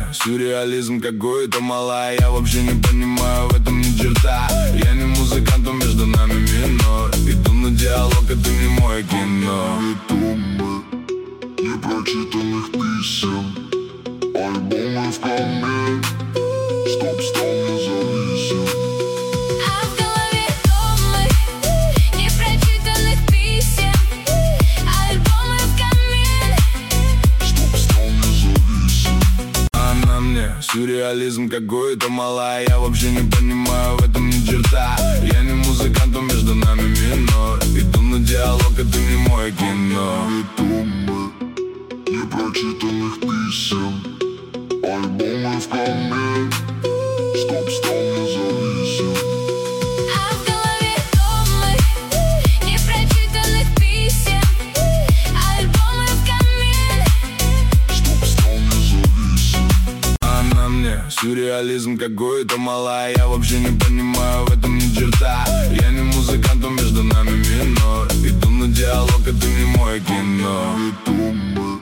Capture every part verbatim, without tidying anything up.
сюрреализм какой-то, малая. Я вообще не понимаю в этом ни черта. Я не музыкант, но между нами минор. Иду на диалог, это не мое кино. Томы непрочитанных писем, альбомы в камне, стоп, стал независим. А в голове томы непрочитанных писем, альбомы в камин, Стоп, стал независим. Она мне сюрреализм какой-то, малая. Я вообще не понимаю в этом ни черта. Я не музыкант, но между нами минор. Иду на диалог, это не мое кино. Томы непрочитанных писем, альбомы в камне, стоп, стал независим. а в голове томы непрочитанных писем, альбомы в камин. Стоп, стал независим. Она мне сюрреализм какой-то, малая. Я вообще не понимаю в этом ни черта. Я не музыкант, но между нами минор. Иду на диалог, это не мое кино. Томы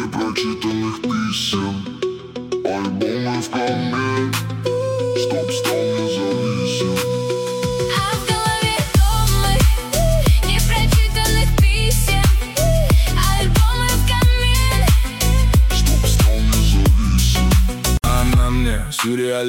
непрочитанных писем, альбомы в камне, стоп, стал